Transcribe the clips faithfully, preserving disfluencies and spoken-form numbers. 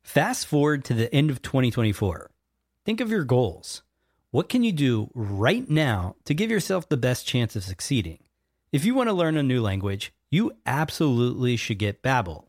Fast forward to the end of twenty twenty-four. Think of your goals. What can you do right now to give yourself the best chance of succeeding? If you want to learn a new language, you absolutely should get Babbel.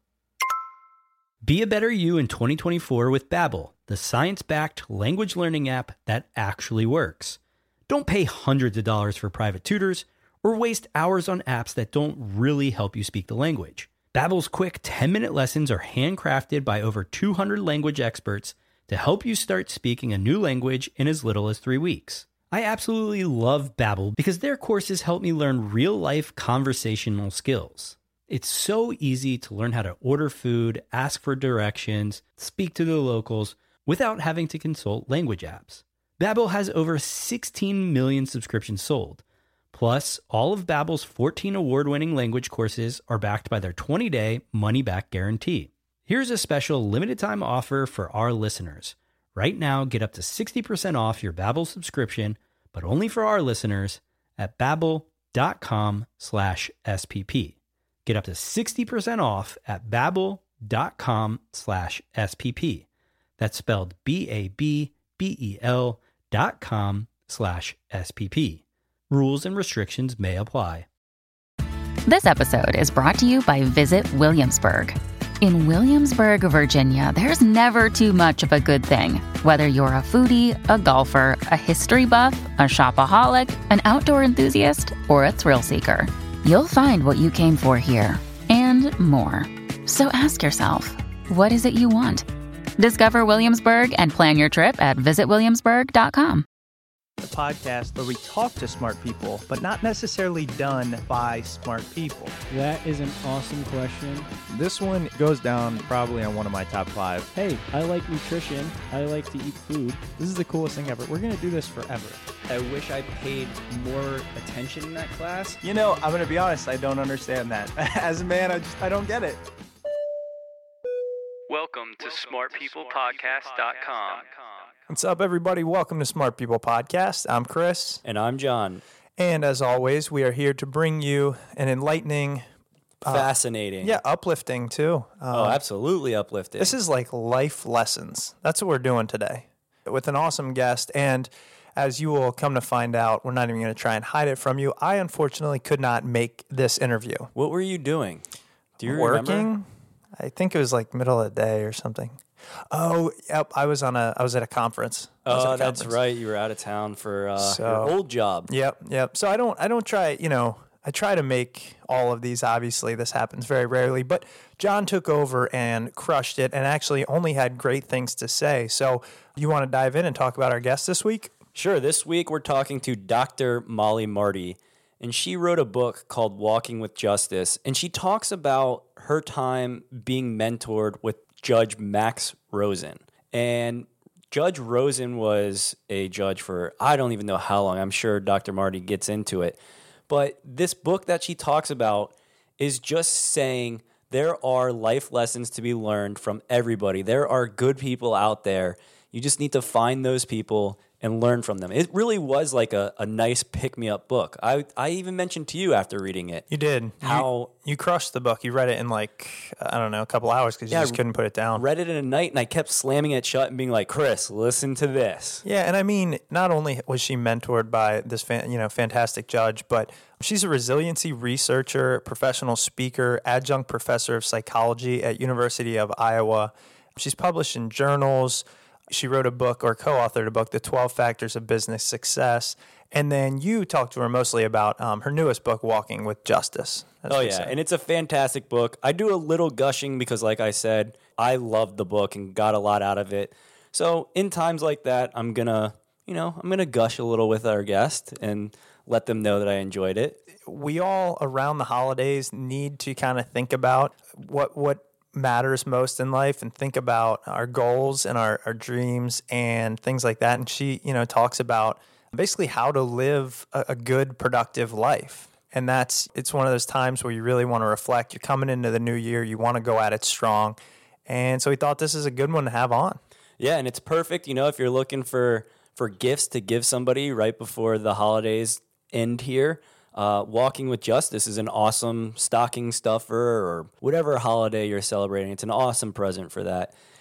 Be a better you in twenty twenty-four with Babbel, the science-backed language learning app that actually works. Don't pay hundreds of dollars for private tutors or waste hours on apps that don't really help you speak the language. Babbel's quick ten-minute lessons are handcrafted by over two hundred language experts to help you start speaking a new language in as little as three weeks. I absolutely love Babbel because their courses help me learn real-life conversational skills. It's so easy to learn how to order food, ask for directions, speak to the locals without having to consult language apps. Babbel has over sixteen million subscriptions sold. Plus, all of Babbel's fourteen award-winning language courses are backed by their twenty-day money-back guarantee. Here's a special limited-time offer for our listeners. Right now, get up to sixty percent off your Babbel subscription, but only for our listeners at babbel.com slash SPP. Get up to sixty percent off at babbel.com slash SPP. That's spelled B A B B E L dot com slash SPP. Rules and restrictions may apply. This episode is brought to you by Visit Williamsburg. In Williamsburg, Virginia, there's never too much of a good thing. Whether you're a foodie, a golfer, a history buff, a shopaholic, an outdoor enthusiast, or a thrill seeker, you'll find what you came for here and more. So ask yourself, what is it you want? Discover Williamsburg and plan your trip at visit williamsburg dot com. The podcast where we talk to smart people, but not necessarily done by smart people. That is an awesome question. This one goes down probably on one of my top five. Hey, I like nutrition. I like to eat food. This is the coolest thing ever. We're going to do this forever. I wish I paid more attention in that class. You know, I'm going to be honest, I don't understand that. As a man, I just I don't get it. Welcome to smart people podcast dot com. What's up, everybody? Welcome to Smart People Podcast. I'm Chris. And I'm John. And as always, we are here to bring you an enlightening... Uh, Fascinating. Yeah, uplifting, too. Um, oh, absolutely uplifting. This is like life lessons. That's what we're doing today with an awesome guest. And as you will come to find out, we're not even going to try and hide it from you. I unfortunately could not make this interview. What were you doing? Do you Working? remember? I think it was like middle of the day or something. Oh, yep. I was on a. I was at a conference. Oh, a that's conference. right. You were out of town for uh, So- your old job. Yep, yep. So I don't. I don't try. You know, I try to make all of these. Obviously, this happens very rarely. But John took over and crushed it, and actually only had great things to say. So you want to dive in and talk about our guest this week? Sure. This week we're talking to Doctor Molly Marty, and she wrote a book called Walking with Justice, and she talks about her time being mentored with Judge Max Rosen. And Judge Rosen was a judge for, I don't even know how long. I'm sure Doctor Marty gets into it. But this book that she talks about is just saying there are life lessons to be learned from everybody. There are good people out there. You just need to find those people and learn from them. It really was like a, a nice pick-me-up book. I I even mentioned to you after reading it. You did. How you, you crushed the book. You read it in like, I don't know, a couple hours because you Yeah, just couldn't put it down. read it in a night, and I kept slamming it shut and being like, Chris, listen to this. Yeah, and I mean, not only was she mentored by this fan, you know, fantastic judge, but she's a resiliency researcher, professional speaker, adjunct professor of psychology at University of Iowa. She's published in journals. She wrote a book or co-authored a book, The twelve Factors of Business Success. And then you talked to her mostly about um, her newest book, Walking with Justice. Oh, yeah, and it's a fantastic book. I do a little gushing because, like I said, I loved the book and got a lot out of it. So in times like that, I'm going to, you know, I'm going to gush a little with our guest and let them know that I enjoyed it. We all, around the holidays, need to kind of think about what what matters most in life and think about our goals and our, our dreams and things like that. And she, you know, talks about basically how to live a, a good, productive life. And that's, it's one of those times where you really want to reflect. You're coming into the new year. You want to go at it strong. And so we thought this is a good one to have on. Yeah, and it's perfect, you know, if you're looking for, for gifts to give somebody right before the holidays end here. Uh, Walking with Justice is an awesome stocking stuffer or whatever holiday you're celebrating. It's an awesome present for that.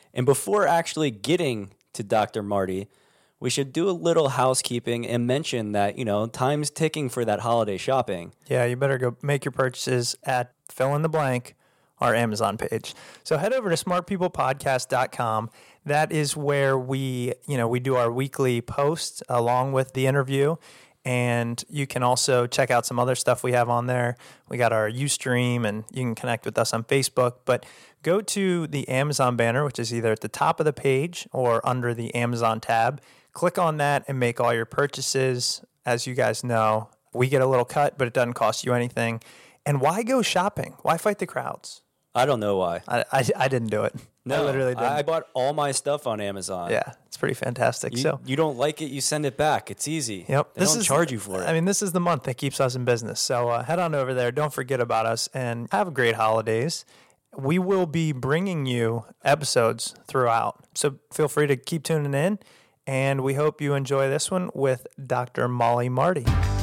And before actually getting to Doctor Marty, we should do a little housekeeping and mention that, you know, time's ticking for that holiday shopping. Yeah, you better go make your purchases at fill in the blank, our Amazon page. So head over to smart people podcast dot com. That is where we, you know, we do our weekly posts along with the interview. And you can also check out some other stuff we have on there. We got our Ustream, and you can connect with us on Facebook. But go to the Amazon banner, which is either at the top of the page or under the Amazon tab. Click on that and make all your purchases. As you guys know, we get a little cut, but it doesn't cost you anything. And why go shopping? Why fight the crowds? I don't know why. I, I, I didn't do it. No, I literally didn't. I bought all my stuff on Amazon. Yeah, it's pretty fantastic. You, so you don't like it, you send it back. It's easy. Yep. They this don't is, charge you for it. I mean, this is the month that keeps us in business. So uh, head on over there. Don't forget about us, and have great holidays. We will be bringing you episodes throughout. So feel free to keep tuning in, and we hope you enjoy this one with Doctor Molly Marty.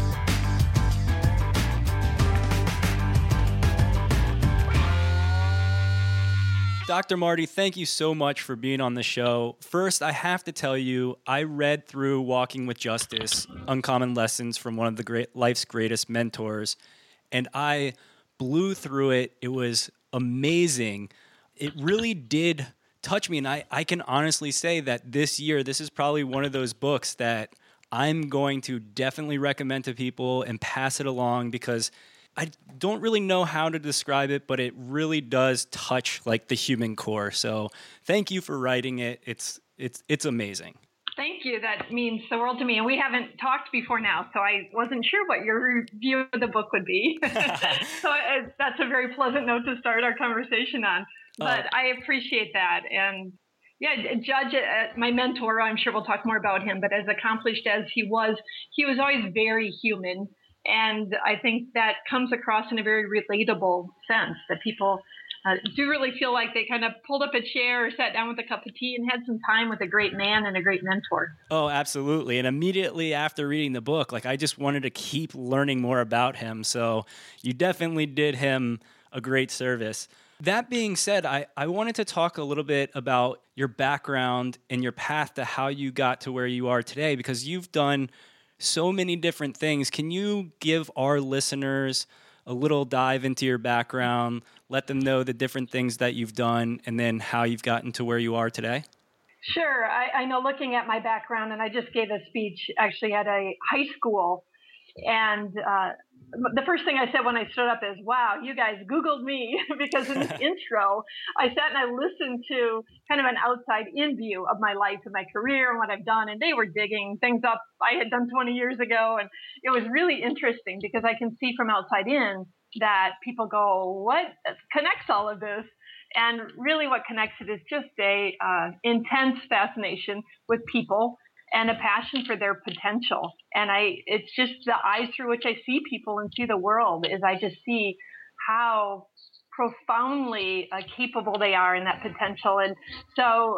Doctor Marty, thank you so much for being on the show. First, I have to tell you, I read through Walking with Justice, Uncommon Lessons from one of the great life's greatest mentors, and I blew through it. It was amazing. It really did touch me, and I, I can honestly say that this year, this is probably one of those books that I'm going to definitely recommend to people and pass it along, because I don't really know how to describe it, but it really does touch like the human core. So thank you for writing it. It's it's it's amazing. Thank you. That means the world to me. And we haven't talked before now, so I wasn't sure what your review of the book would be. So uh, that's a very pleasant note to start our conversation on. But uh, I appreciate that. And yeah, Judge, uh, my mentor, I'm sure we'll talk more about him, but as accomplished as he was, he was always very human. And I think that comes across in a very relatable sense, that people uh, do really feel like they kind of pulled up a chair or sat down with a cup of tea and had some time with a great man and a great mentor. Oh, absolutely. And immediately after reading the book, like I just wanted to keep learning more about him. So you definitely did him a great service. That being said, I, I wanted to talk a little bit about your background and your path to how you got to where you are today, because you've done so many different things. Can you give our listeners a little dive into your background, let them know the different things that you've done, and then how you've gotten to where you are today? Sure. I, I know, looking at my background, and I just gave a speech actually at a high school, and uh, the first thing I said when I stood up is, wow, you guys Googled me, because in this intro, I sat and I listened to kind of an outside-in view of my life and my career and what I've done, and they were digging things up I had done twenty years ago, and it was really interesting because I can see from outside in that people go, what connects all of this? And really what connects it is just a uh, intense fascination with people and a passion for their potential. And I, it's just the eyes through which I see people and see the world, is I just see how profoundly uh, capable they are in that potential. And so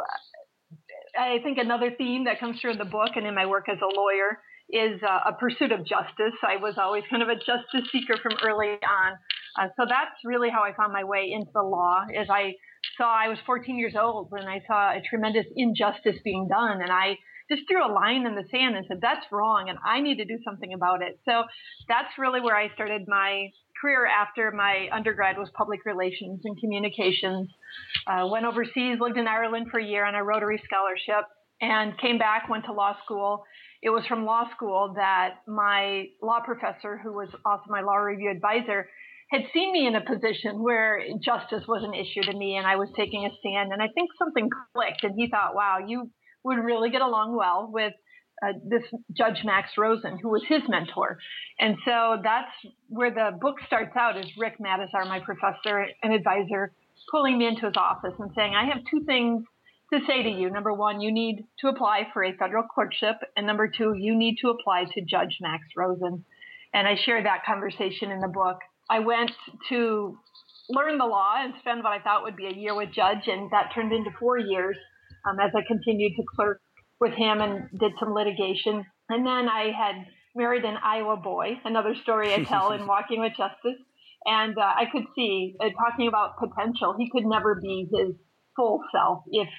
I think another theme that comes through in the book and in my work as a lawyer is uh, a pursuit of justice. I was always kind of a justice seeker from early on. Uh, so that's really how I found my way into the law, is I saw, I was fourteen years old when I saw a tremendous injustice being done. And I just threw a line in the sand and said, that's wrong, and I need to do something about it. So that's really where I started my career after my undergrad, was public relations and communications. Uh, went overseas, lived in Ireland for a year on a Rotary scholarship, and came back, went to law school. It was from law school that my law professor, who was also my law review advisor, had seen me in a position where justice was an issue to me and I was taking a stand. And I think something clicked, and he thought, wow, you would really get along well with uh, this Judge Max Rosen, who was his mentor. And so that's where the book starts out, is Rick Matazar, my professor and advisor, pulling me into his office and saying, I have two things to say to you. Number one, you need to apply for a federal clerkship. And number two, you need to apply to Judge Max Rosen. And I shared that conversation in the book. I went to learn the law and spend what I thought would be a year with Judge, and that turned into four years um, as I continued to clerk with him and did some litigation. And then I had married an Iowa boy, another story I tell in Walking with Justice. And uh, I could see, uh, talking about potential, he could never be his full self if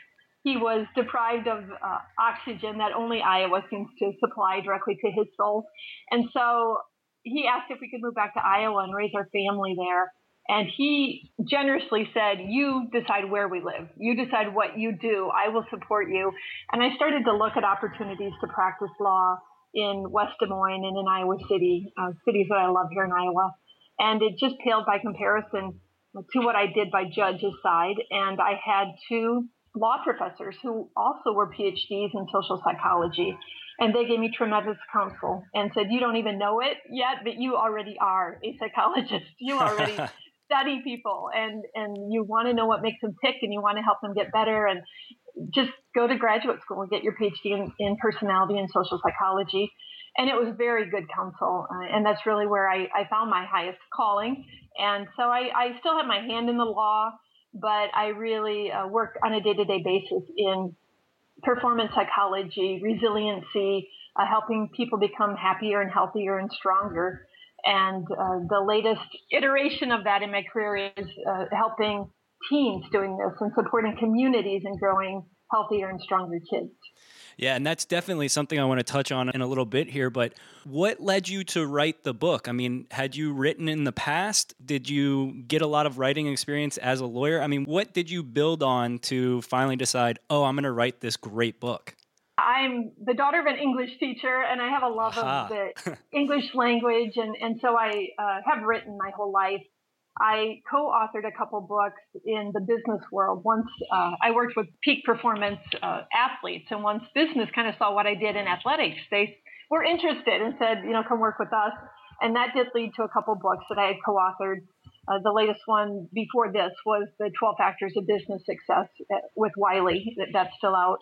he was deprived of uh, oxygen that only Iowa seems to supply directly to his soul. And so he asked if we could move back to Iowa and raise our family there. And he generously said, you decide where we live. You decide what you do. I will support you. And I started to look at opportunities to practice law in West Des Moines and in Iowa City, uh, cities that I love here in Iowa. And it just paled by comparison to what I did by judge's side. And I had two law professors who also were P H Ds in social psychology. And they gave me tremendous counsel and said, you don't even know it yet, but you already are a psychologist. You already study people and, and you want to know what makes them tick and you want to help them get better. And just go to graduate school and get your P H D in, in personality and social psychology. And it was very good counsel. Uh, and that's really where I, I found my highest calling. And so I, I still have my hand in the law, but I really uh, work on a day-to-day basis in performance psychology, resiliency, uh, helping people become happier and healthier and stronger. And uh, the latest iteration of that in my career is uh, helping teens doing this and supporting communities and growing healthier and stronger kids. Yeah, and that's definitely something I want to touch on in a little bit here, but what led you to write the book? I mean, had you written in the past? Did you get a lot of writing experience as a lawyer? I mean, what did you build on to finally decide, oh, I'm going to write this great book? I'm the daughter of an English teacher, and I have a love Aha. of the English language, and, and so I uh, have written my whole life. I co-authored a couple books in the business world. Once uh, I worked with peak performance uh, athletes, and once business kind of saw what I did in athletics, they were interested and said, you know, come work with us. And that did lead to a couple books that I had co-authored. Uh, the latest one before this was the twelve Factors of Business Success with Wiley. That, that's still out.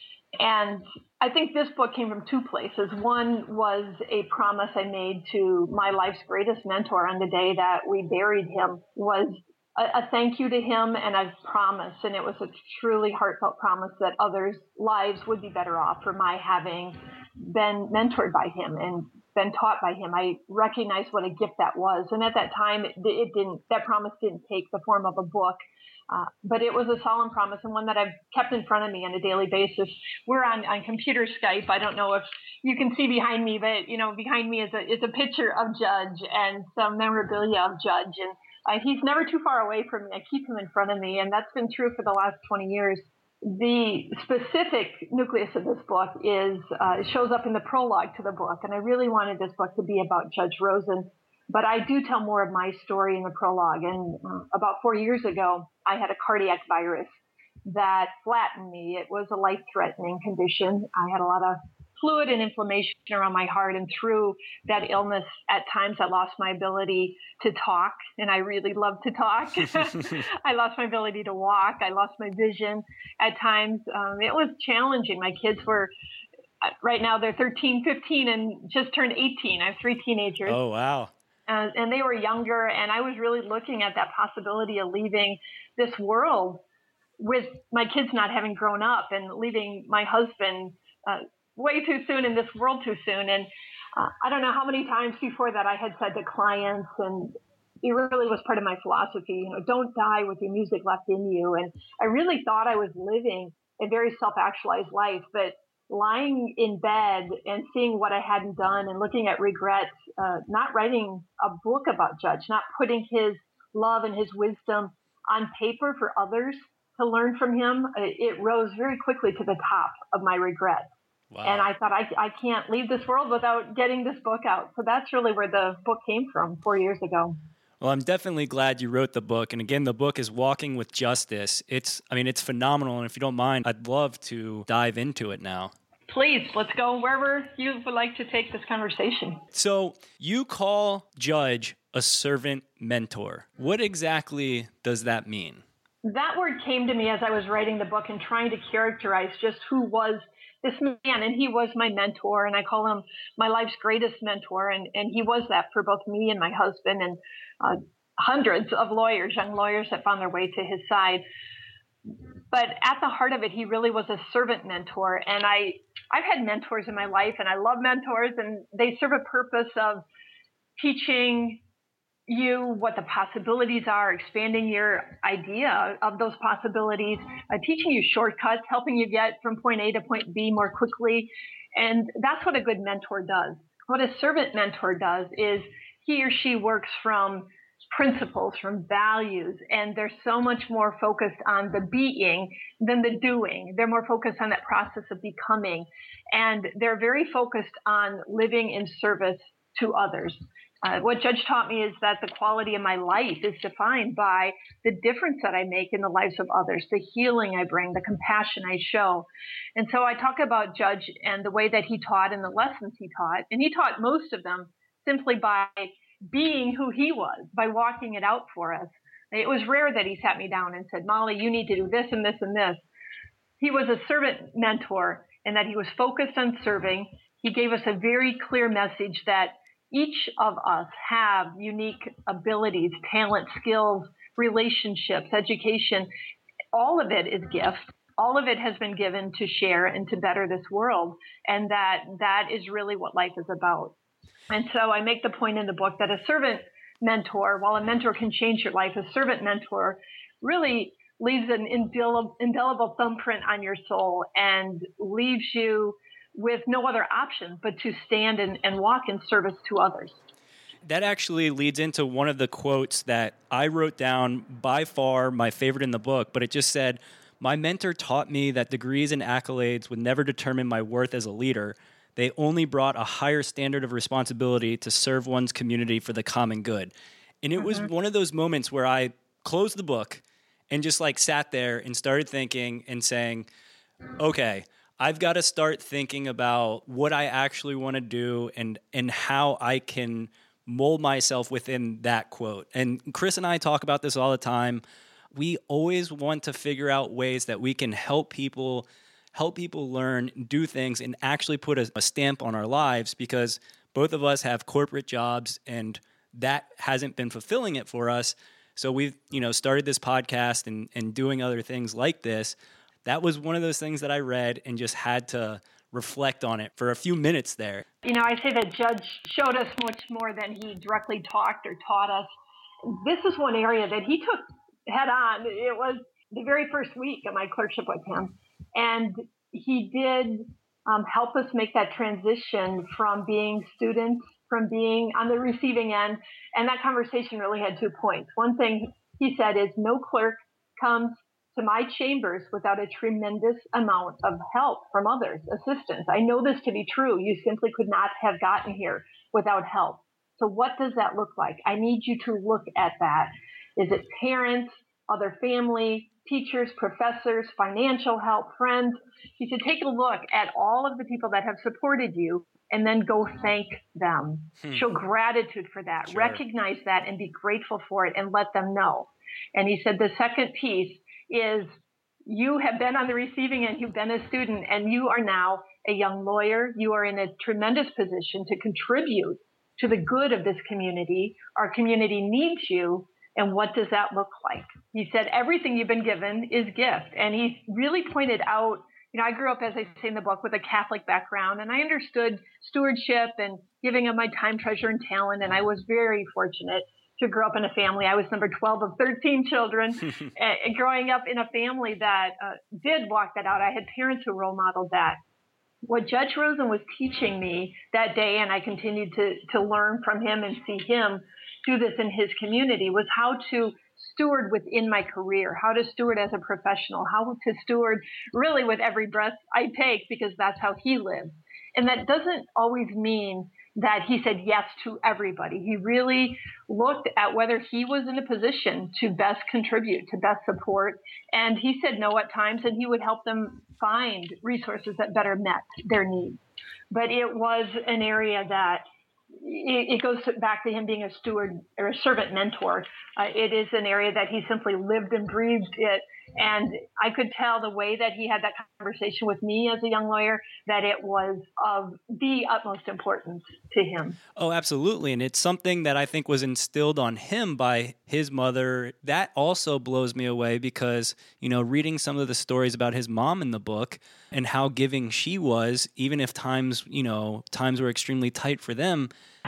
And I think this book came from two places. One was a promise I made to my life's greatest mentor on the day that we buried him, was a, a thank you to him and a promise. And it was a truly heartfelt promise that others' lives would be better off for my having been mentored by him and been taught by him. I recognized what a gift that was. And at that time, it, it didn't, that promise didn't take the form of a book. Uh, but it was a solemn promise and one that I've kept in front of me on a daily basis. We're on, on computer Skype. I don't know if you can see behind me, but you know, behind me is a is a picture of Judge and some memorabilia of Judge. And uh, he's never too far away from me. I keep him in front of me, and that's been true for the last twenty years. The specific nucleus of this book is uh, it shows up in the prologue to the book, and I really wanted this book to be about Judge Rosen. But I do tell more of my story in the prologue. And uh, about four years ago, I had a cardiac virus that flattened me. It was a life-threatening condition. I had a lot of fluid and inflammation around my heart. And through that illness, at times I lost my ability to talk. And I really love to talk. I lost my ability to walk. I lost my vision. At times, um, it was challenging. My kids were... Right now, they're thirteen, fifteen, and just turned eighteen. I have three teenagers. Oh, wow. Uh, and they were younger, and I was really looking at that possibility of leaving this world with my kids not having grown up and leaving my husband uh, way too soon in this world too soon. And uh, I don't know how many times before that I had said to clients, and it really was part of my philosophy, you know, don't die with your music left in you. And I really thought I was living a very self-actualized life, but lying in bed and seeing what I hadn't done and looking at regrets, uh, not writing a book about Judge, not putting his love and his wisdom on paper for others to learn from him, it rose very quickly to the top of my regrets. Wow. And I thought, I, I can't leave this world without getting this book out. So that's really where the book came from four years ago. Well, I'm definitely glad you wrote the book. And again, the book is Walking with Justice. It's, I mean, it's phenomenal. And if you don't mind, I'd love to dive into it now. Please, let's go wherever you would like to take this conversation. So you call Judge a servant mentor. What exactly does that mean? That word came to me as I was writing the book and trying to characterize just who was this man. And he was my mentor, and I call him my life's greatest mentor. And, and he was that for both me and my husband and uh, hundreds of lawyers, young lawyers that found their way to his side. But at the heart of it, he really was a servant mentor. And I, I've had mentors in my life, and I love mentors, and they serve a purpose of teaching you what the possibilities are, expanding your idea of those possibilities, uh, teaching you shortcuts, helping you get from point A to point B more quickly. And that's what a good mentor does. What a servant mentor does is he or she works from principles, from values, and they're so much more focused on the being than the doing. They're more focused on that process of becoming. And they're very focused on living in service to others. Uh, what Judge taught me is that the quality of my life is defined by the difference that I make in the lives of others, the healing I bring, the compassion I show. And so I talk about Judge and the way that he taught and the lessons he taught. And he taught most of them simply by being who he was, by walking it out for us. It was rare that he sat me down and said, Molly, you need to do this and this and this. He was a servant mentor in that he was focused on serving. He gave us a very clear message that each of us have unique abilities, talent, skills, relationships, education. All of it is gift. All of it has been given to share and to better this world. And that that is really what life is about. And so I make the point in the book that a servant mentor, while a mentor can change your life, a servant mentor really leaves an indelible, indelible thumbprint on your soul and leaves you with no other option but to stand and, and walk in service to others. That actually leads into one of the quotes that I wrote down, by far my favorite in the book, but it just said, "My mentor taught me that degrees and accolades would never determine my worth as a leader. They only brought a higher standard of responsibility to serve one's community for the common good." And it mm-hmm. was one of those moments where I closed the book and just like sat there and started thinking and saying, okay, I've got to start thinking about what I actually want to do and and how I can mold myself within that quote. And Chris and I talk about this all the time. We always want to figure out ways that we can help people help people learn, do things, and actually put a, a stamp on our lives, because both of us have corporate jobs and that hasn't been fulfilling it for us. So we've, you know, started this podcast and, and doing other things like this. That was one of those things that I read and just had to reflect on it for a few minutes there. You know, I say that Judge showed us much more than he directly talked or taught us. This is one area that he took head on. It was the very first week of my clerkship with him. And he did um, help us make that transition from being students, from being on the receiving end. And that conversation really had two points. One thing he said is, no clerk comes to my chambers without a tremendous amount of help from others, assistance. I know this to be true. You simply could not have gotten here without help. So what does that look like? I need you to look at that. Is it parents, other family, teachers, professors, financial help, friends? You should take a look at all of the people that have supported you and then go thank them. Hmm. Show gratitude for that. Sure. Recognize that and be grateful for it and let them know. And he said the second piece is, you have been on the receiving end, you've been a student, and you are now a young lawyer. You are in a tremendous position to contribute to the good of this community. Our community needs you. And what does that look like? He said, everything you've been given is gift. And he really pointed out, you know, I grew up, as I say in the book, with a Catholic background, and I understood stewardship and giving of my time, treasure, and talent. And I was very fortunate to grow up in a family. I was number twelve of thirteen children. And growing up in a family that uh, did walk that out. I had parents who role modeled that. What Judge Rosen was teaching me that day, and I continued to, to learn from him and see him do this in his community, was how to steward within my career, how to steward as a professional, how to steward really with every breath I take, because that's how he lived. And that doesn't always mean that he said yes to everybody. He really looked at whether he was in a position to best contribute, to best support. And he said no at times, and he would help them find resources that better met their needs. But it was an area that it goes back to him being a steward or a servant mentor. Uh, it is an area that he simply lived and breathed it. And I could tell the way that he had that conversation with me as a young lawyer, that it was of the utmost importance to him. Oh, absolutely. And it's something that I think was instilled on him by his mother. That also blows me away because, you know, reading some of the stories about his mom in the book and how giving she was, even if times, you know, times were extremely tight for them,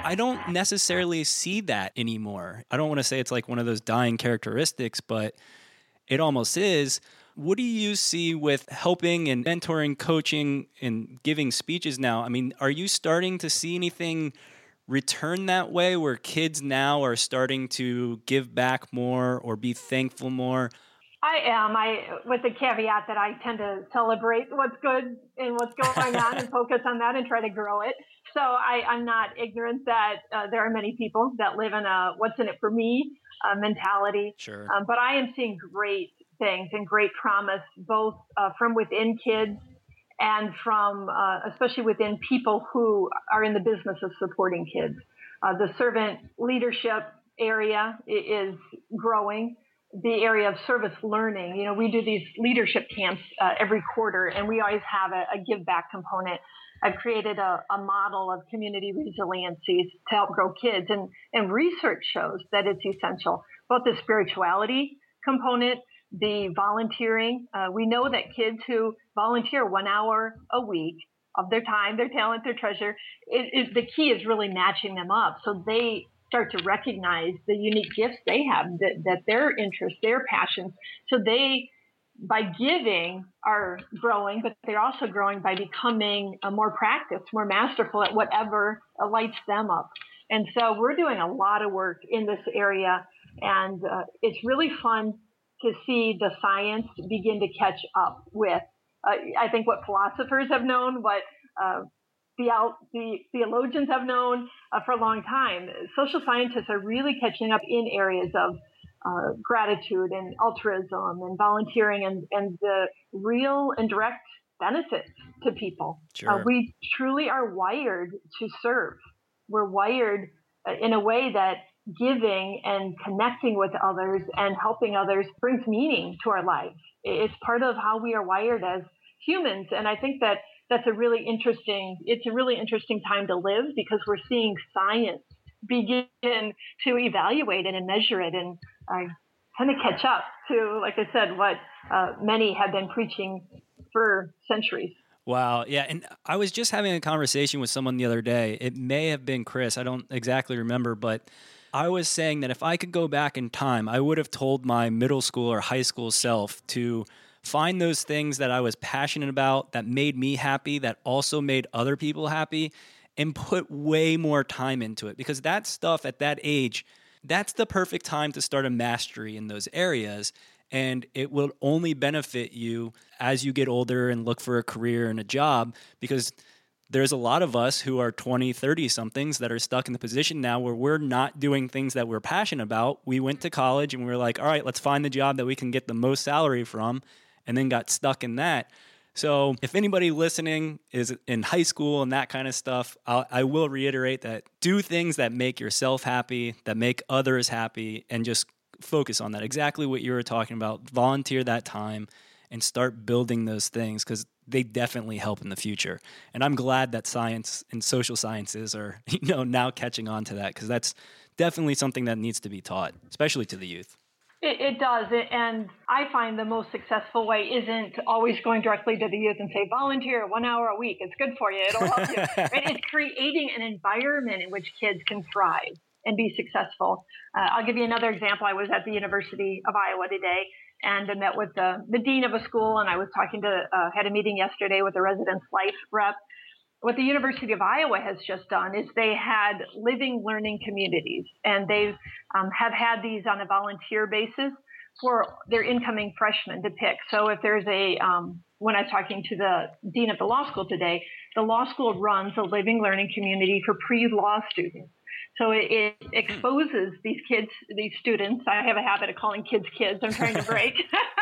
I don't necessarily see that anymore. I don't want to say it's like one of those dying characteristics, but it almost is. What do you see with helping and mentoring, coaching, and giving speeches now? I mean, are you starting to see anything return that way where kids now are starting to give back more or be thankful more? I am. I, with the caveat that I tend to celebrate what's good and what's going on and focus on that and try to grow it. So I, I'm not ignorant that uh, there are many people that live in a what's in it for me uh, mentality. Sure. Um, but I am seeing great things and great promise, both uh, from within kids and from, uh, especially within people who are in the business of supporting kids. Uh, the servant leadership area is growing. The area of service learning, you know, we do these leadership camps uh, every quarter, and we always have a, a give back component. I've created a, a model of community resiliency to help grow kids, and, and research shows that it's essential, both the spirituality component, the volunteering. Uh, we know that kids who volunteer one hour a week of their time, their talent, their treasure, it, it, the key is really matching them up so they start to recognize the unique gifts they have, that, that their interests, their passions. So they, by giving, are growing, but they're also growing by becoming a more practiced, more masterful at whatever lights them up. And so we're doing a lot of work in this area, and uh, it's really fun to see the science begin to catch up with, uh, I think, what philosophers have known, what uh, The, the theologians have known uh, for a long time. Social scientists are really catching up in areas of uh, gratitude and altruism and volunteering and, and the real and direct benefits to people. Sure. Uh, we truly are wired to serve. We're wired uh, in a way that giving and connecting with others and helping others brings meaning to our lives. It's part of how we are wired as humans. And I think that That's a really interesting, it's a really interesting time to live because we're seeing science begin to evaluate it and measure it and uh, kind of catch up to, like I said, what uh, many have been preaching for centuries. Wow. Yeah. And I was just having a conversation with someone the other day. It may have been Chris. I don't exactly remember, but I was saying that if I could go back in time, I would have told my middle school or high school self to find those things that I was passionate about, that made me happy, that also made other people happy, and put way more time into it. Because that stuff at that age, that's the perfect time to start a mastery in those areas. And it will only benefit you as you get older and look for a career and a job, because there's a lot of us who are twenty, thirty somethings that are stuck in the position now where we're not doing things that we're passionate about. We went to college and we were like, all right, let's find the job that we can get the most salary from, and then got stuck in that. So if anybody listening is in high school and that kind of stuff, I'll, I will reiterate that do things that make yourself happy, that make others happy, and just focus on that. Exactly what you were talking about. Volunteer that time and start building those things, because they definitely help in the future. And I'm glad that science and social sciences are, you know, now catching on to that, because that's definitely something that needs to be taught, especially to the youth. It, it does. And I find the most successful way isn't always going directly to the youth and say, volunteer one hour a week. It's good for you. It'll help you. Right? It's creating an environment in which kids can thrive and be successful. Uh, I'll give you another example. I was at the University of Iowa today and I met with the, the dean of a school, and I was talking to, uh, had a meeting yesterday with the residence life rep. What the University of Iowa has just done is they had living learning communities, and they um, have had these on a volunteer basis for their incoming freshmen to pick. So if there's a, um, when I was talking to the dean of the law school today, the law school runs a living learning community for pre-law students. So it, it exposes these kids, these students. I have a habit of calling kids kids. I'm trying to break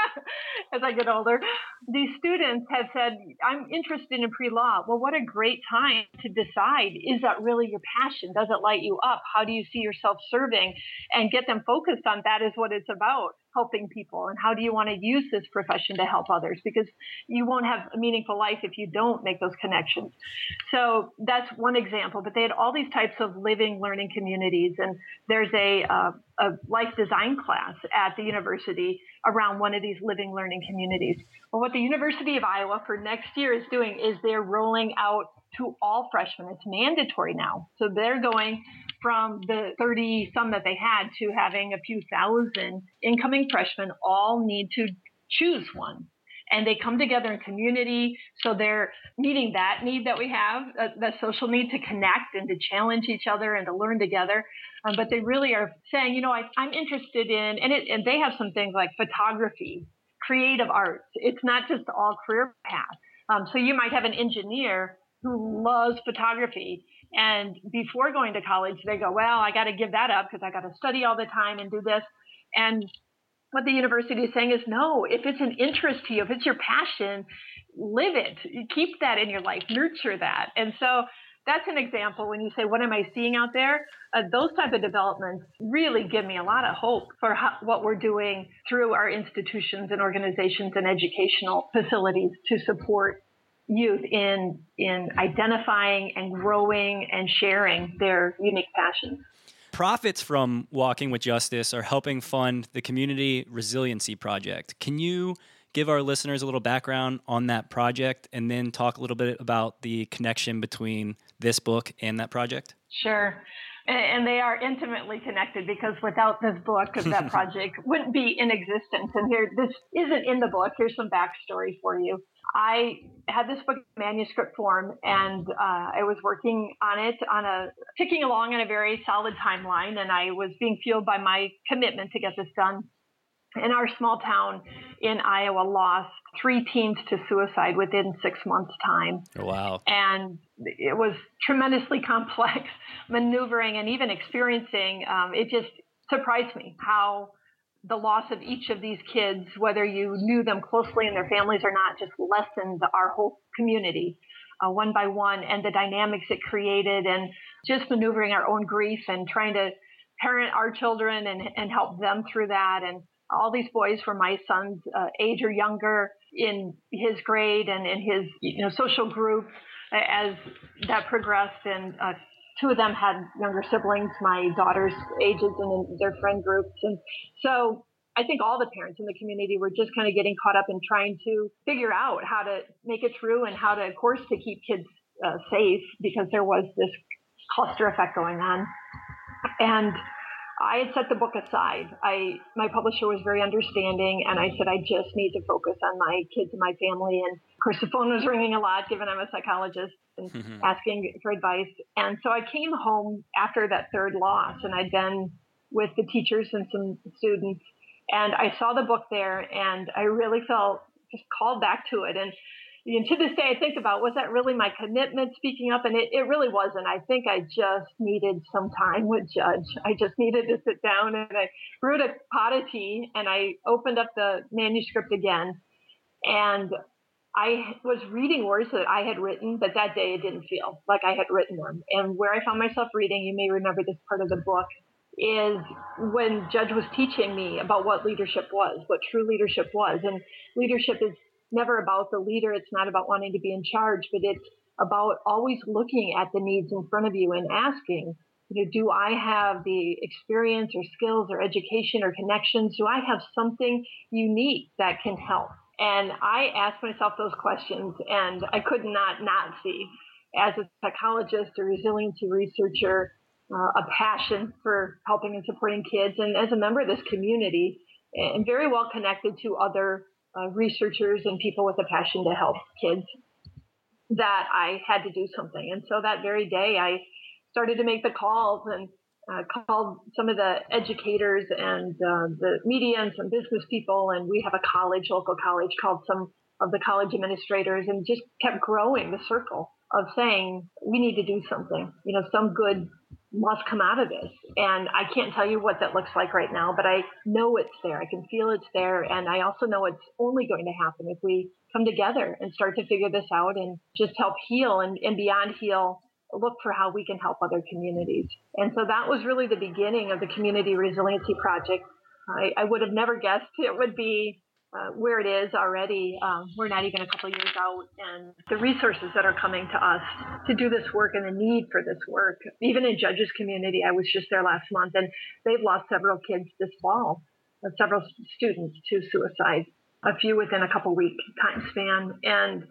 as I get older. These students have said, I'm interested in pre-law. Well, what a great time to decide, is that really your passion? Does it light you up? How do you see yourself serving? And get them focused on that is what it's about, helping people. And how do you want to use this profession to help others? Because you won't have a meaningful life if you don't make those connections. So that's one example. But they had all these types of living learning communities. And there's a, uh, a life design class at the university around one of these living learning communities. Well, what the University of Iowa for next year is doing is they're rolling out to all freshmen. It's mandatory now. So they're going from the thirty some that they had to having a few thousand incoming freshmen all need to choose one. And they come together in community. So they're meeting that need that we have, uh, the social need to connect and to challenge each other and to learn together. Um, but they really are saying, you know, I, I'm interested in, and, it, and they have some things like photography, creative arts. It's not just all career paths. Um, so you might have an engineer who loves photography. And before going to college, they go, well, I got to give that up because I got to study all the time and do this. And what the university is saying is, no, if it's an interest to you, if it's your passion, live it. Keep that in your life, nurture that. And so that's an example when you say, what am I seeing out there? Uh, those type of developments really give me a lot of hope for how, what we're doing through our institutions and organizations and educational facilities to support youth in in identifying and growing and sharing their unique passions. Profits from Walking with Justice are helping fund the Community Resiliency Project. Can you give our listeners a little background on that project and then talk a little bit about the connection between this book and that project? Sure. And they are intimately connected because without this book, that project wouldn't be in existence. And here, this isn't in the book. Here's some backstory for you. I had this book in manuscript form, and uh, I was working on it on a ticking along on a very solid timeline, and I was being fueled by my commitment to get this done. And our small town in Iowa lost three teens to suicide within six months' time. Oh, wow. And it was tremendously complex maneuvering and even experiencing. Um, it just surprised me how the loss of each of these kids, whether you knew them closely and their families or not, just lessened our whole community uh, one by one, and the dynamics it created, and just maneuvering our own grief and trying to parent our children and, and help them through that. And all these boys were my son's uh, age or younger in his grade and in his you know, social group as that progressed. And uh, two of them had younger siblings, my daughter's ages and in their friend groups. And so I think all the parents in the community were just kind of getting caught up in trying to figure out how to make it through and how to, of course, to keep kids uh, safe because there was this cluster effect going on. And I had set the book aside. I, my publisher was very understanding, and I said, I just need to focus on my kids and my family. And of course, the phone was ringing a lot, given I'm a psychologist, and mm-hmm. asking for advice. And so I came home after that third loss, and I'd been with the teachers and some students, and I saw the book there, and I really felt just called back to it. And And to this day, I think about, was that really my commitment speaking up? And it, it really wasn't. I think I just needed some time with Judge. I just needed to sit down, and I brewed a pot of tea, and I opened up the manuscript again. And I was reading words that I had written, but that day it didn't feel like I had written them. And where I found myself reading, you may remember this part of the book, is when Judge was teaching me about what leadership was, what true leadership was. And leadership is never about the leader. It's not about wanting to be in charge, but it's about always looking at the needs in front of you and asking, you know, do I have the experience or skills or education or connections? Do I have something unique that can help? And I asked myself those questions, and I could not not see, as a psychologist, a resiliency researcher, uh, a passion for helping and supporting kids, and as a member of this community, and very well connected to other Uh, researchers and people with a passion to help kids, that I had to do something. And so that very day, I started to make the calls and uh, called some of the educators and uh, the media and some business people. And we have a college, local college, called some of the college administrators, and just kept growing the circle of saying, we need to do something. You know, some good must come out of this. And I can't tell you what that looks like right now, but I know it's there. I can feel it's there. And I also know it's only going to happen if we come together and start to figure this out and just help heal, and, and beyond heal, look for how we can help other communities. And so that was really the beginning of the Community Resiliency Project. I, I would have never guessed it would be Uh, where it is already. Um, we're not even a couple years out, and the resources that are coming to us to do this work and the need for this work, even in Judge's community. I was just there last month, and they've lost several kids this fall, uh, several students to suicide, a few within a couple week time span. And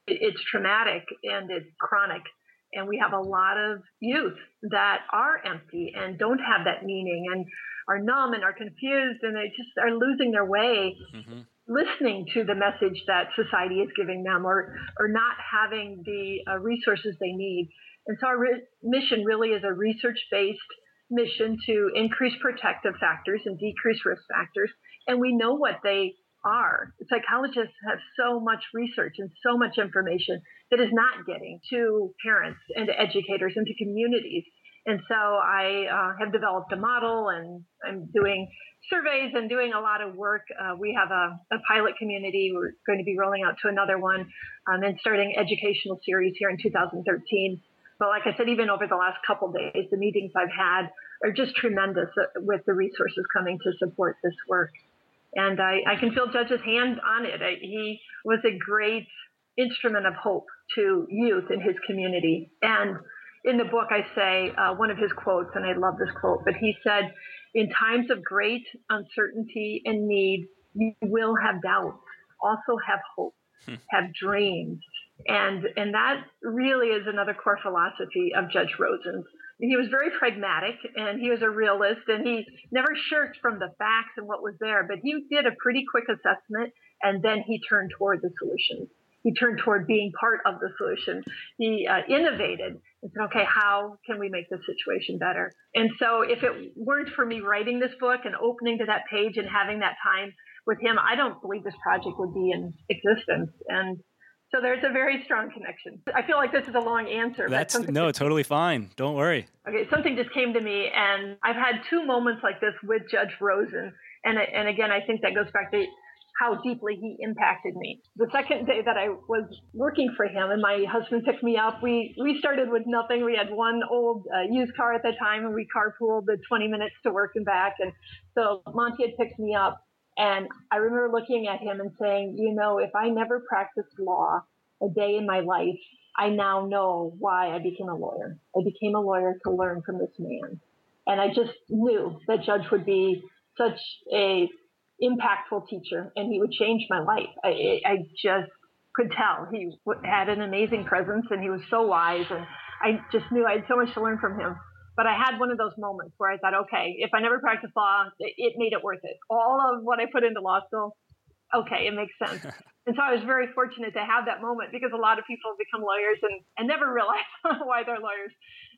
It's traumatic and it's chronic. And we have a lot of youth that are empty and don't have that meaning and are numb and are confused and they just are losing their way, mm-hmm. listening to the message that society is giving them or, or not having the uh, resources they need. And so our re- mission really is a research-based mission to increase protective factors and decrease risk factors. And we know what they are. Psychologists have so much research and so much information that is not getting to parents and to educators and to communities. And so I uh, have developed a model and I'm doing surveys and doing a lot of work. Uh, we have a, a pilot community. We're going to be rolling out to another one um, and starting educational series here in two thousand thirteen. But like I said, even over the last couple of days, the meetings I've had are just tremendous with the resources coming to support this work. And I, I can feel Judge's hand on it. I, he was a great instrument of hope to youth in his community. And in the book, I say uh, one of his quotes, and I love this quote, but he said, in times of great uncertainty and need, you will have doubts, also have hope, hmm. have dreams. And, and that really is another core philosophy of Judge Rosen's. He was very pragmatic and he was a realist and he never shirked from the facts and what was there, but he did a pretty quick assessment and then he turned toward the solution. He turned toward being part of the solution. He uh, innovated and said, okay, how can we make this situation better? And so if it weren't for me writing this book and opening to that page and having that time with him, I don't believe this project would be in existence. And so there's a very strong connection. I feel like this is a long answer. That's no, just, totally fine. Don't worry. Okay, something just came to me, and I've had two moments like this with Judge Rosen. And, and again, I think that goes back to how deeply he impacted me. The second day that I was working for him and my husband picked me up, we, we started with nothing. We had one old uh, used car at the time, and we carpooled the twenty minutes to work and back. And so Monty had picked me up. And I remember looking at him and saying, you know, if I never practiced law a day in my life, I now know why I became a lawyer. I became a lawyer to learn from this man. And I just knew that Judge would be such a impactful teacher and he would change my life. I, I just could tell he had an amazing presence and he was so wise. And I just knew I had so much to learn from him. But I had one of those moments where I thought, okay, if I never practiced law, it made it worth it. All of what I put into law school, okay, it makes sense. And so I was very fortunate to have that moment because a lot of people become lawyers and, and never realize why they're lawyers.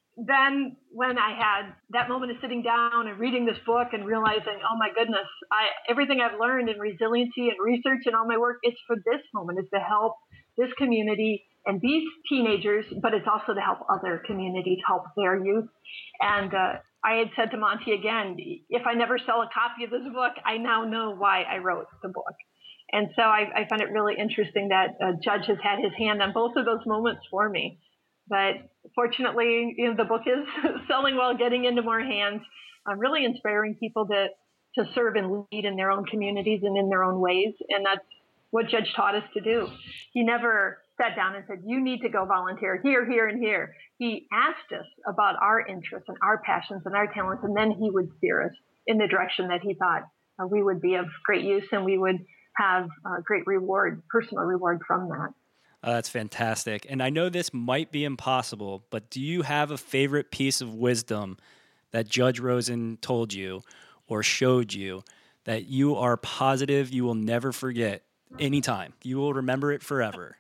Then when I had that moment of sitting down and reading this book and realizing, oh my goodness, I everything I've learned in resiliency and research and all my work, it's for this moment. It's to help this community and these teenagers, but it's also to help other communities, help their youth. And uh, I had said to Monty again, if I never sell a copy of this book, I now know why I wrote the book. And so I, I find it really interesting that uh, Judge has had his hand on both of those moments for me. But fortunately, you know, the book is selling well, getting into more hands, uh, really inspiring people to, to serve and lead in their own communities and in their own ways. And that's what Judge taught us to do. He never sat down and said, you need to go volunteer here, here, and here. He asked us about our interests and our passions and our talents, and then he would steer us in the direction that he thought uh, we would be of great use and we would have uh, great reward, personal reward from that. Uh, that's fantastic. And I know this might be impossible, but do you have a favorite piece of wisdom that Judge Rosen told you or showed you that you are positive you will never forget anytime? You will remember it forever.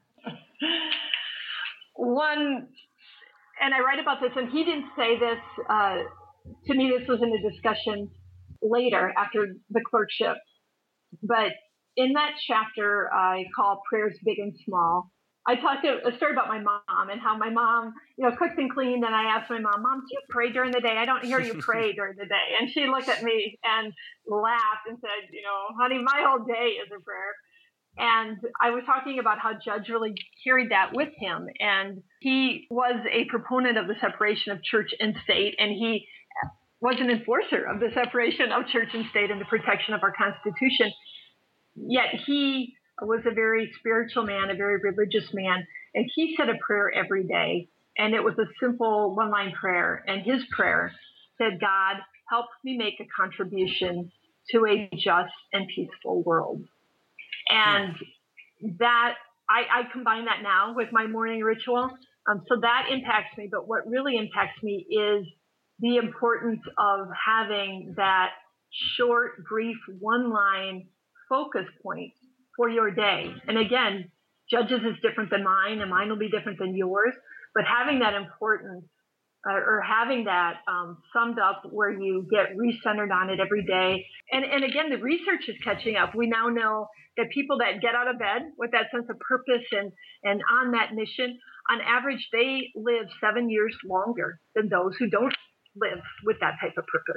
One, and I write about this, and he didn't say this, uh, to me this was in a discussion later after the clerkship, but in that chapter I call Prayers Big and Small, I talked a, a story about my mom and how my mom, you know, cooked and cleaned, and I asked my mom, Mom, do you pray during the day? I don't hear you pray during the day. And she looked at me and laughed and said, you know, honey, my whole day is a prayer. And I was talking about how Judge really carried that with him. And he was a proponent of the separation of church and state, and he was an enforcer of the separation of church and state and the protection of our Constitution. Yet he was a very spiritual man, a very religious man, and he said a prayer every day. And it was a simple one-line prayer. And his prayer said, God, help me make a contribution to a just and peaceful world. And that I, I combine that now with my morning ritual. Um, so that impacts me. But what really impacts me is the importance of having that short, brief, one-line focus point for your day. And again, Judge's is different than mine, and mine will be different than yours. But having that importance uh, or having that um, summed up where you get recentered on it every day. And, and again, the research is catching up. We now know that people that get out of bed with that sense of purpose and, and on that mission, on average, they live seven years longer than those who don't live with that type of purpose.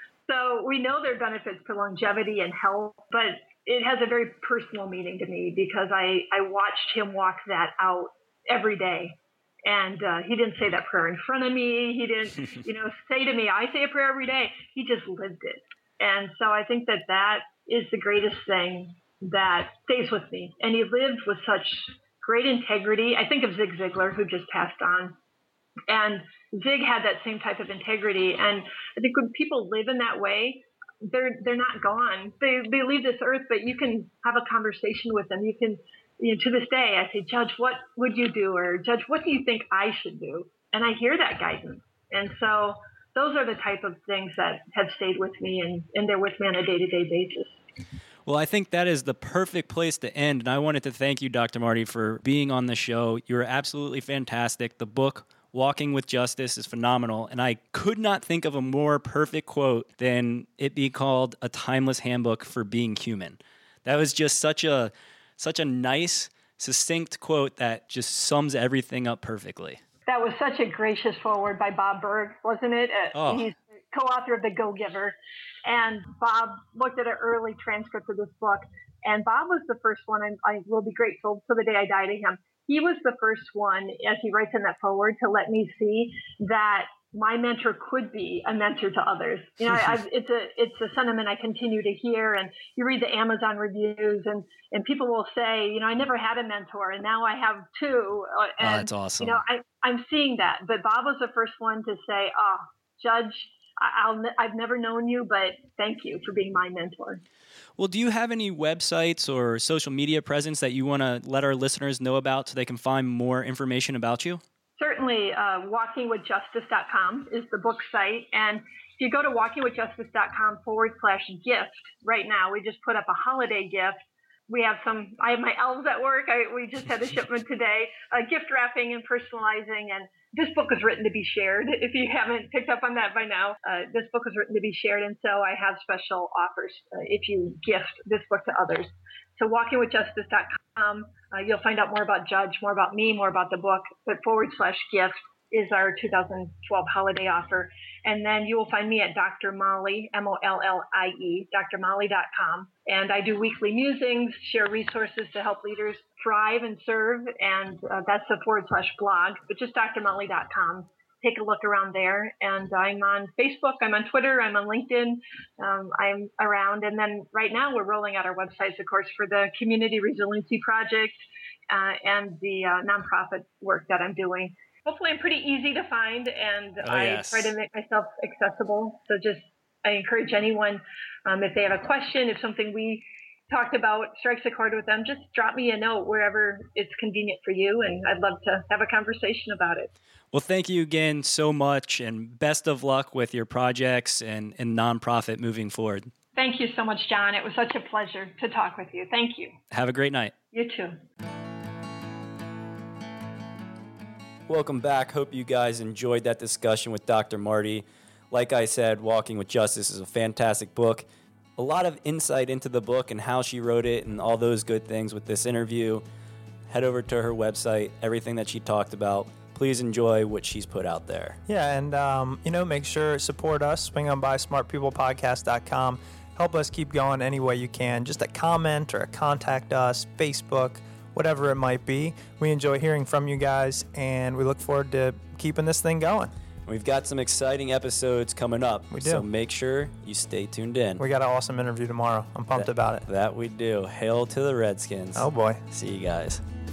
So we know there are benefits to longevity and health, but it has a very personal meaning to me because I, I watched him walk that out every day. And uh, he didn't say that prayer in front of me. He didn't, you know, say to me, I say a prayer every day. He just lived it. And so I think that that is the greatest thing that stays with me. And he lived with such great integrity. I think of Zig Ziglar, who just passed on. And Zig had that same type of integrity. And I think when people live in that way, they're they're not gone. They they leave this earth, but you can have a conversation with them. You can, you know, to this day, I say, Judge, what would you do? Or Judge, what do you think I should do? And I hear that guidance. And so those are the type of things that have stayed with me, and, and they're with me on a day-to-day basis. Well, I think that is the perfect place to end. And I wanted to thank you, Doctor Marty, for being on the show. You were absolutely fantastic. The book, Walking with Justice, is phenomenal. And I could not think of a more perfect quote than it be called A Timeless Handbook for Being Human. That was just such a such a nice, succinct quote that just sums everything up perfectly. That was such a gracious foreword by Bob Berg, wasn't it? Oh. He's co-author of The Go-Giver. And Bob looked at an early transcript of this book. And Bob was the first one, and I will be grateful to the day I die to him. He was the first one, as he writes in that foreword, to let me see that my mentor could be a mentor to others. You know, I've, it's a it's a sentiment I continue to hear. And you read the Amazon reviews, and, and people will say, you know, I never had a mentor, and now I have two. And, oh, that's awesome. You know, I, I'm seeing that. But Bob was the first one to say, oh, Judge, I'll, I've never known you, but thank you for being my mentor. Well, do you have any websites or social media presence that you want to let our listeners know about so they can find more information about you? Certainly, uh, walking with justice dot com is the book site. And if you go to walking with justice dot com forward slash gift, right now, we just put up a holiday gift. We have some, I have my elves at work. I, we just had a shipment today, uh, gift wrapping and personalizing. And this book is written to be shared. If you haven't picked up on that by now, uh, this book is written to be shared. And so I have special offers uh, if you gift this book to others. So walking with justice dot com, uh, you'll find out more about Judge, more about me, more about the book, but forward slash gift is our two thousand twelve holiday offer. And then you will find me at Doctor Mollie, M O L L I E, D R mollie dot com. And I do weekly musings, share resources to help leaders thrive and serve. And uh, that's the forward slash blog, but just D R mollie dot com. Take a look around there. And I'm on Facebook, I'm on Twitter, I'm on LinkedIn, um, I'm around. And then right now we're rolling out our websites, of course, for the Community Resiliency Project uh, and the uh, nonprofit work that I'm doing. Hopefully I'm pretty easy to find, and oh, I yes. try to make myself accessible. So just, I encourage anyone, um, if they have a question, if something we talked about strikes a chord with them, just drop me a note wherever it's convenient for you, and I'd love to have a conversation about it. Well, thank you again so much, and best of luck with your projects and, and nonprofit moving forward. Thank you so much, John. It was such a pleasure to talk with you. Thank you. Have a great night. You too. Welcome back. Hope you guys enjoyed that discussion with Doctor Marty. Like I said, Walking with Justice is a fantastic book. A lot of insight into the book and how she wrote it and all those good things with this interview. Head over to her website, everything that she talked about. Please enjoy what she's put out there. Yeah, and, um, you know, make sure support us. Swing on by smart people podcast dot com. Help us keep going any way you can. Just a comment or a contact us, Facebook, whatever it might be. We enjoy hearing from you guys, and we look forward to keeping this thing going. We've got some exciting episodes coming up. We do. So make sure you stay tuned in. We got an awesome interview tomorrow. I'm pumped that, about it. That we do. Hail to the Redskins. Oh, boy. See you guys.